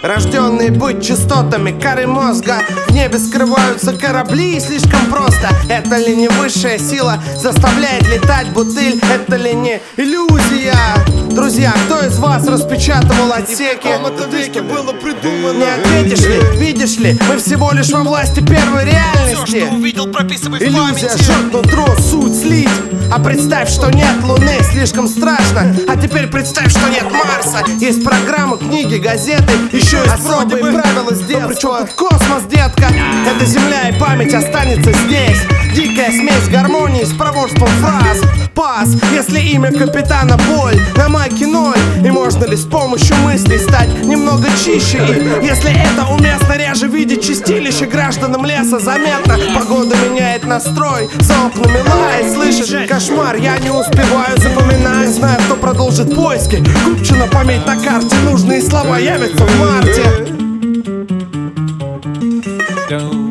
рожденные быть частотами коры мозга. В небе скрываются корабли, и слишком просто. Это ли не высшая сила заставляет летать бутыль? Это ли не иллюзия? Друзья, кто из вас распечатывал отсеки? Было придумано. Не ответишь ли? Видишь ли, мы всего лишь во власти первой реальности. Все, что увидел, прописывай в Иллюзия памяти. жжет нутро, суть слить. А представь, что нет Луны, слишком страшно. А теперь представь, что нет Марса. Есть программы, книги, газеты, еще есть особые правила с детства. Причем тут космос, детка? Эта земля и память останется здесь. Дикая смесь гармонии с проворством фраз. Пас, если имя капитана боль, на майке ноль. И можно ли с помощью мыслей стать немного чище? И если это уместно, реже видеть чистилище гражданам леса заметно. Погода меняет настрой, за окнами лает, слышишь? Кошмар, я не успеваю, запоминаю, знаю, кто продолжит поиски. Купчина, пометь на карте, нужные слова явятся в марте.